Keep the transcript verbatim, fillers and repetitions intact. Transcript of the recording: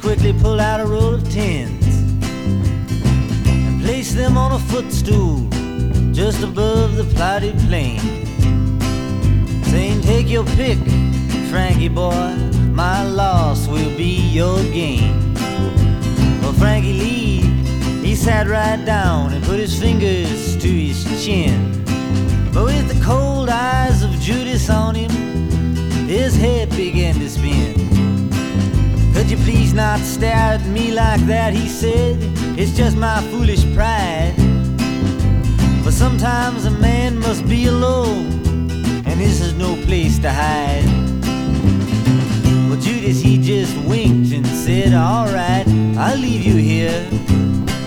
quickly pulled out a roll of tens and placed them on a footstool just above the plotted plain, saying, "Take your pick, Frankie boy, my loss will be your gain." Well, Frankie Lee, he sat right down and put his fingers to his chin, but with the cold eyes of Judas on him, his head began to spin. "Could you please not stare at me like that?" he said. "It's just my foolish pride. But sometimes a man must be alone, and this is no place to hide." Well, Judas, he just winked and said, "All right, I'll leave you here.